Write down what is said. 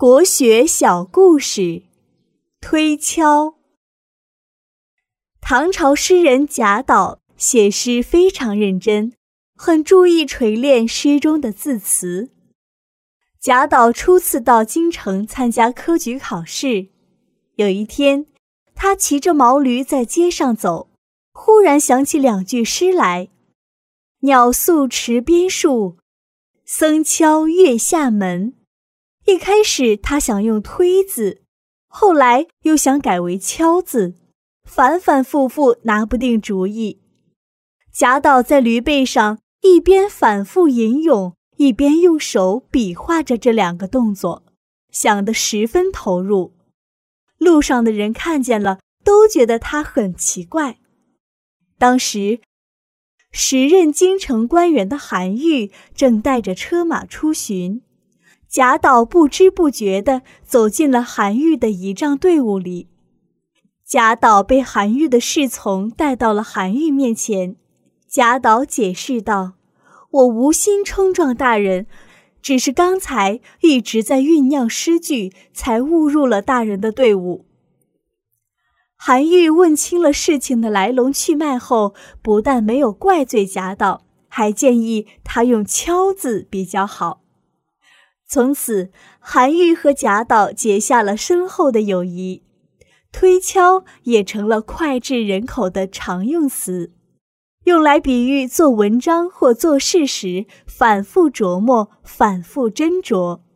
国学小故事：推敲。唐朝诗人贾岛写诗非常认真，很注意锤炼诗中的字词。贾岛初次到京城参加科举考试，有一天，他骑着毛驴在街上走，忽然想起两句诗来：鸟宿池边树，僧敲月下门。一开始他想用推字，后来又想改为敲字，反反复复拿不定主意。贾岛在驴背上一边反复吟咏，一边用手比划着这两个动作，想得十分投入。路上的人看见了，都觉得他很奇怪。当时时任京城官员的韩愈正带着车马出巡，贾岛不知不觉地走进了韩愈的仪仗队伍里。贾岛被韩愈的侍从带到了韩愈面前，贾岛解释道：我无心冲撞大人，只是刚才一直在酝酿诗句，才误入了大人的队伍。韩愈问清了事情的来龙去脉后，不但没有怪罪贾岛，还建议他用敲字比较好。从此，韩愈和贾岛结下了深厚的友谊，推敲也成了脍炙人口的常用词，用来比喻做文章或做事时反复琢磨、反复斟酌。